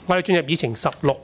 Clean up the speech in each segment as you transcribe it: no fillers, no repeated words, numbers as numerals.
我哋進入議程16。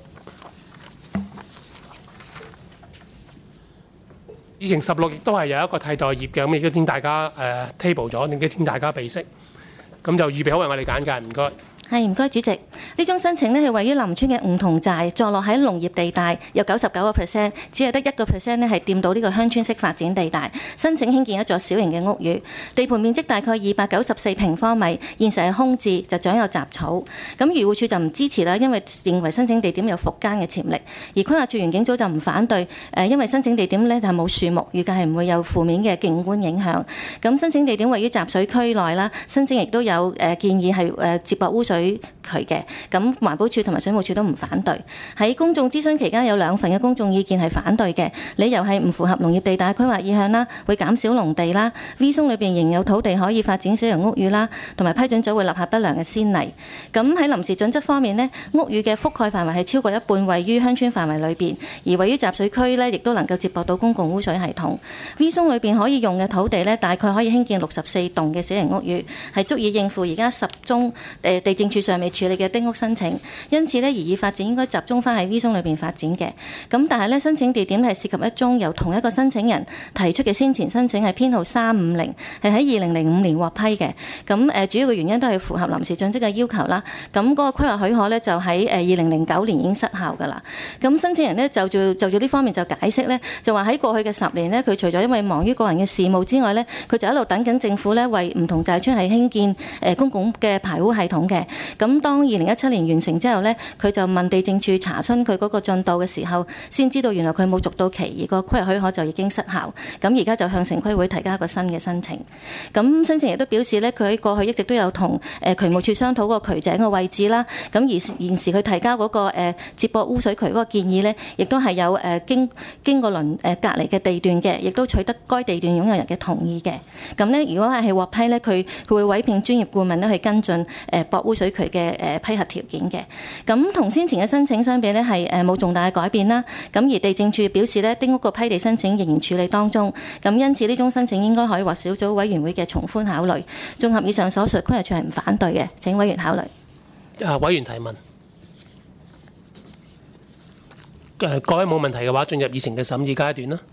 議程16亦都係有一個替代頁嘅，咁亦都聽大家table 咗，亦都聽大家備悉，咁就預備好為我哋簡介，唔該。 係，唔該主席。呢宗申請呢係位於林村嘅梧桐寨，坐落喺農業地帶，有99%，只係得1%呢係掂到呢個鄉村式發展地帶。申請興建一座小型嘅屋宇，地盤面積大概294平方米，現時係空置，就長有雜草。咁漁護署就唔支持啦，因為認為申請地點有復耕嘅潛力。而規劃署園境組就唔反對，因為申請地點呢就冇樹木，預計係唔會有負面嘅景觀影響。咁申請地點位於集水區內啦，申請亦都有建議係接駁污水渠嘅，咁環保署同埋水務署都唔反對。喺公眾諮詢期間有2份嘅公眾意見係反對嘅，理由係唔符合農業地帶規劃意向啦，會減少農地啦 ，V 松裏邊仍有土地可以發展小型屋宇啦，同埋批准咗會立下不良嘅先例。咁喺臨時準則方面呢，屋宇嘅覆蓋範圍係超過一半位於鄉村範圍裏邊，而位於集水區呢，亦都能夠接駁到公共污水系統。V 松裏邊可以用嘅土地呢，大概可以興建64棟嘅小型屋宇，係足以應付而家10宗地政處尚未處理嘅丁屋申請，因此呢，擬議發展應該集中翻喺 V 松裏邊發展嘅。咁但係呢，申請地點係涉及一宗由同一個申請人提出嘅先前申請係編號350，係喺2005年獲批嘅。咁主要嘅原因都係符合臨時準則嘅要求啦。咁嗰個規劃許可呢，就喺2009年已經失效㗎啦。咁申請人呢，就住呢方面就解釋呢，就話喺過去嘅10年呢，佢除咗因為忙於個人嘅事務之外呢，佢就一路等緊政府呢，為梧桐寨村係興建公共嘅排污系統嘅。咁當2017年完成之後呢，佢就問地政處查詢佢嗰個進度嘅時候，先知道原來佢冇續到期，而個規劃許可就已經失效。咁而家就向城規會提交一個新嘅申請。咁申請亦都表示呢，佢喺過去一直都有同渠務處商討個渠井嘅位置啦。咁而現時佢提交嗰個接駁污水渠嗰個建議呢，亦都係有經過隔離嘅地段嘅，亦都取得該地段擁有人嘅同意嘅。咁呢，如果係獲批呢，佢會委聘專業顧問呢去跟進駁污水渠嘅批核條件嘅。咁同先前嘅申請相比呢，係冇重大嘅改變啦。咁而地政處表示呢，丁屋個批地申請仍然處理當中。咁因此呢宗申請應該可以獲小組委員會嘅從寬考慮。綜合以上所述，規劃署係唔反對嘅。請委員考慮。 委員提問。各位冇問題嘅話，進入議程嘅審議階段啦。